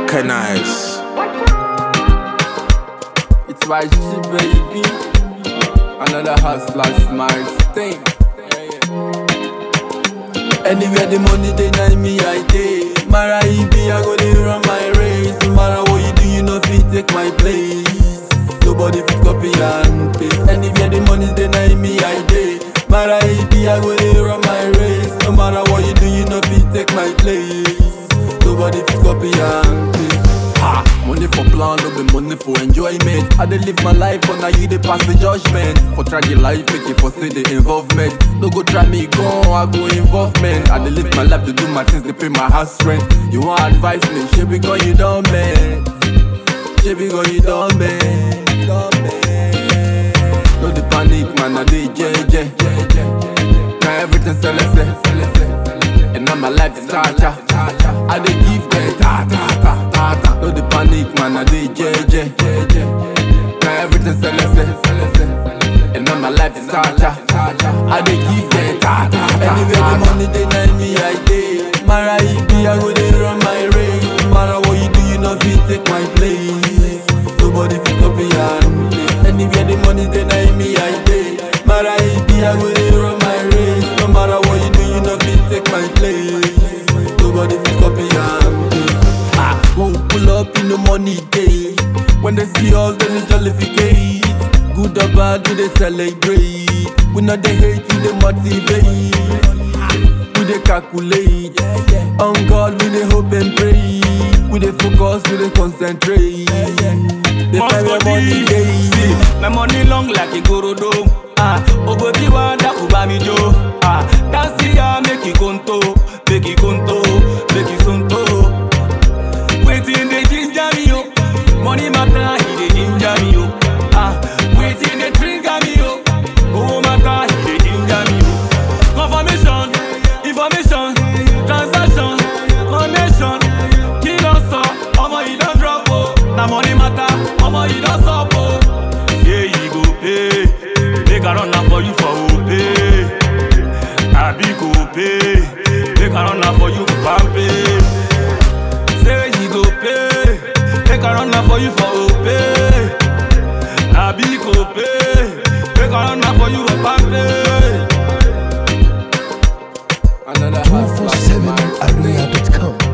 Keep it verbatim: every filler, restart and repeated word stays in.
Recognize. It's Y G, baby. Another hustler smile stain. Anywhere the money they need me, I take. Mara E B, I go dey run my race. No matter what you do, you know fit take my place. Nobody fit copy and paste. Anywhere the money they need me, I take. Mara E B, I go dey run my race. No matter what you do, you know fit take my place. Nobody fit copy and paste. Ha! Money for plan, no be money for enjoyment. I dey live my life, but now you dey pass the judgment. For try the life, make it for say the involvement. No go try me, go, I go involvement. I dey live my life to do my things, they pay my house rent. You want advice me, shit because you done man. Shit because you done man. No the panic, man, I dey J J. Now everything celeste. And now my life is cha-cha. I dey give them ta-ta-ta-ta-ta. No the panic, man, I dey J J. Now everything celeste. And now my life is cha-cha. I dey give them ta-ta-ta-ta. Anywhere the money they need me, I dey. Mara E B, I go dey run my race. No matter what you do, you know fit take my place. Nobody fit copy and paste. Anywhere the money they need me, I dey. Mara E B, I go dey run my race. No matter what you do, you know fit take my place. Nobody fit copy and paste. Ah, when we pull up in the money day, when they see us, then they jollificate. Good or bad, we dey celebrate. We not dey hate, we dey motivate. We dey calculate. On God, we dey hope and pray. We dey focus, we dey concentrate. They find where money day. See, my money long like a gorodo. Ah, Obodi wanda kubami jo. Ah, dance ya make it conto, make it conto, make it sonto. Waiting the ginger me yo, money matter he the ginger me yo. Ah, waiting the drink me yo, oh matter he the ginger me yo. Confirmation, information, transaction, connection. Kill us up, omo you don't drop oh. Na money matter, omo you don't stop oh. Yeah you go pay. Make a run for you for pay. I be go pay. Make a run for you for pay. Say he go pay. Make a run for you for pay. I be go pay. Make a run for you for pay. Another two four seven area dot com